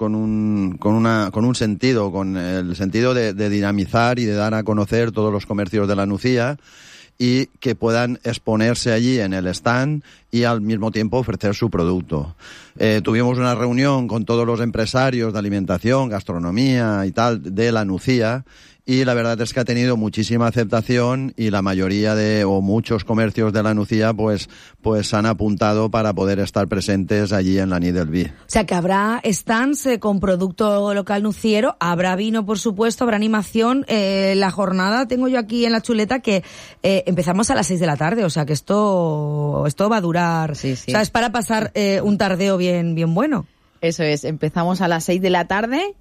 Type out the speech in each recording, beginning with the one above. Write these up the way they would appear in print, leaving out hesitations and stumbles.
con un sentido, con el sentido de dinamizar y de dar a conocer todos los comercios de la Nucía, y que puedan exponerse allí en el stand y al mismo tiempo ofrecer su producto. Tuvimos una reunión con todos los empresarios de alimentación, gastronomía y tal de la Nucía, y la verdad es que ha tenido muchísima aceptación, y la mayoría o muchos comercios de la Nucía pues han apuntado para poder estar presentes allí en la Nit del Vi. O sea que habrá stands con producto local nuciero, habrá vino por supuesto, habrá animación. La jornada tengo yo aquí en la chuleta que empezamos a las 6 de la tarde, o sea que esto va a durar. Sí. O sea, es para pasar un tardeo bien bueno. Eso es, empezamos a las 6 de la tarde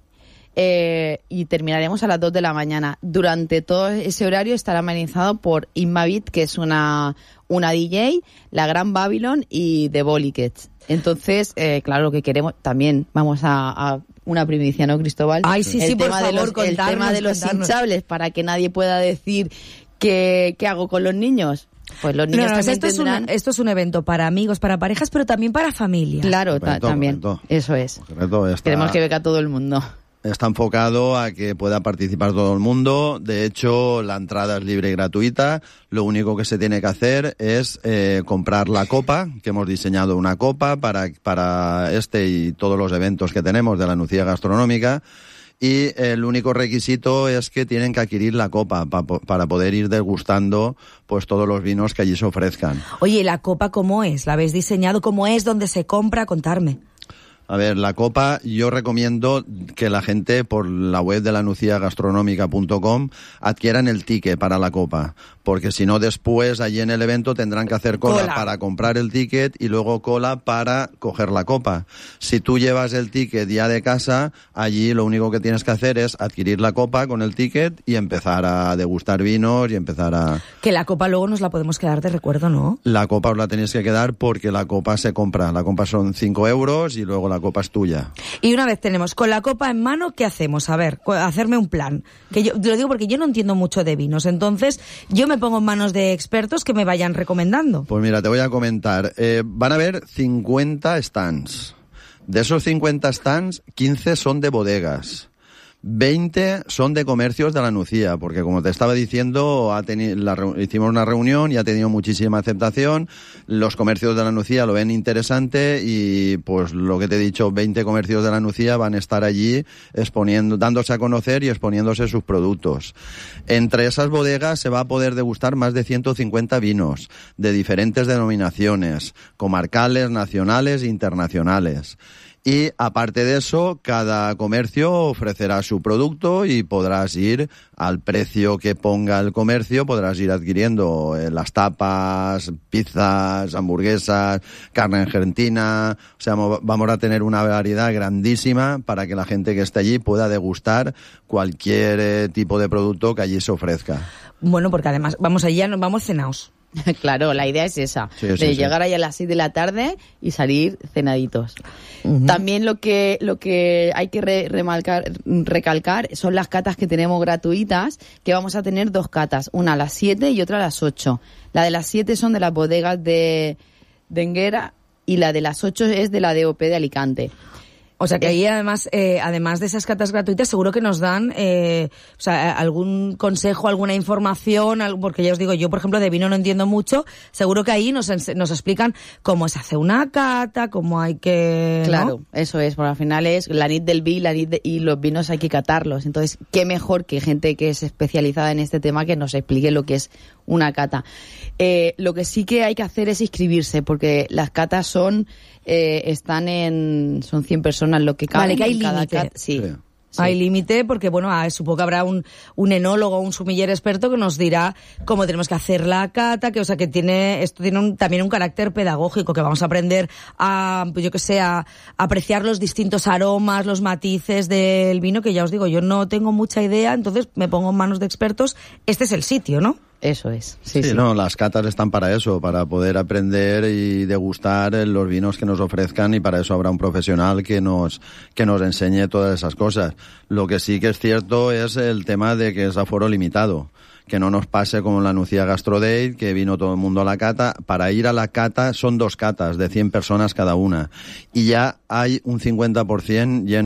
y terminaremos a las 2 de la mañana. Durante todo ese horario estará amenizado por Inmavit, que es una DJ, La Gran Babylon y The Bolikets. Entonces, claro, lo que queremos también, vamos a una primicia, ¿no, Cristóbal? Ay, sí, por favor, el tema de los hinchables, para que nadie pueda decir ¿qué hago con los niños? Pues los niños también tendrán... Esto es un evento para amigos, para parejas, pero también para familias. Claro, también. Correcto. Eso es. Correcto, Queremos que venga todo el mundo. Está enfocado a que pueda participar todo el mundo. De hecho, la entrada es libre y gratuita. Lo único que se tiene que hacer es comprar la copa, que hemos diseñado una copa para este y todos los eventos que tenemos de la Nucía Gastronómica. Y el único requisito es que tienen que adquirir la copa para poder ir degustando pues todos los vinos que allí se ofrezcan. Oye, ¿la copa cómo es? ¿La habéis diseñado? ¿Cómo es? ¿Dónde se compra? Contarme. A ver, la copa, yo recomiendo que la gente por la web de la nuciagastronómica.com adquieran el ticket para la copa, porque si no después allí en el evento tendrán que hacer cola para comprar el ticket y luego cola para coger la copa. Si tú llevas el ticket ya de casa, allí lo único que tienes que hacer es adquirir la copa con el ticket y empezar a degustar vinos y empezar a... Que la copa luego nos la podemos quedar de recuerdo, ¿no? La copa os la tenéis que quedar porque la copa se compra. La copa son 5 euros y luego la copa es tuya. Y una vez tenemos con la copa en mano, ¿qué hacemos? A ver, hacerme un plan. Que yo lo digo porque yo no entiendo mucho de vinos, entonces yo me pongo en manos de expertos que me vayan recomendando. Pues mira, te voy a comentar. Van a haber 50 stands. De esos 50 stands, 15 son de bodegas. 20 son de comercios de la Nucía, porque como te estaba diciendo, hicimos una reunión y ha tenido muchísima aceptación. Los comercios de la Nucía lo ven interesante y pues lo que te he dicho, 20 comercios de la Nucía van a estar allí dándose a conocer y exponiéndose sus productos. Entre esas bodegas se va a poder degustar más de 150 vinos de diferentes denominaciones, comarcales, nacionales e internacionales. Y aparte de eso, cada comercio ofrecerá su producto y podrás ir al precio que ponga el comercio, podrás ir adquiriendo las tapas, pizzas, hamburguesas, carne argentina. O sea, vamos a tener una variedad grandísima para que la gente que esté allí pueda degustar cualquier tipo de producto que allí se ofrezca. Bueno, porque además vamos allá, nos vamos cenaos. Claro, la idea es esa, llegar ahí a las 6 de la tarde y salir cenaditos. Uh-huh. También lo que hay que recalcar son las catas que tenemos gratuitas, que vamos a tener 2 catas, una a las 7 y otra a las 8. La de las 7 son de las bodegas de Enguera y la de las 8 es de la DOP de Alicante. O sea que ahí además de esas catas gratuitas seguro que nos dan algún consejo, alguna información, porque ya os digo, yo por ejemplo de vino no entiendo mucho, seguro que ahí nos explican cómo se hace una cata, cómo hay que... Claro, ¿no? Eso es, porque al final es la nit del vi y los vinos hay que catarlos, entonces qué mejor que gente que es especializada en este tema que nos explique lo que es una cata. Lo que sí que hay que hacer es inscribirse, porque las catas son 100 personas lo que caben. Vale, que hay límite. Sí. Hay límite porque, bueno, supongo que habrá un enólogo, un sommelier experto que nos dirá cómo tenemos que hacer la cata, que esto tiene también un carácter pedagógico, que vamos a aprender a apreciar los distintos aromas, los matices del vino, que ya os digo, yo no tengo mucha idea, entonces me pongo en manos de expertos. Este es el sitio, ¿no? Eso es. Sí. No, las catas están para eso, para poder aprender y degustar los vinos que nos ofrezcan, y para eso habrá un profesional que nos enseñe todas esas cosas. Lo que sí que es cierto es el tema de que es aforo limitado. Que no nos pase como en la Nucía Gastro Day, que vino todo el mundo a la cata. Para ir a la cata son 2 catas de 100 personas cada una. Y ya hay un 50% lleno.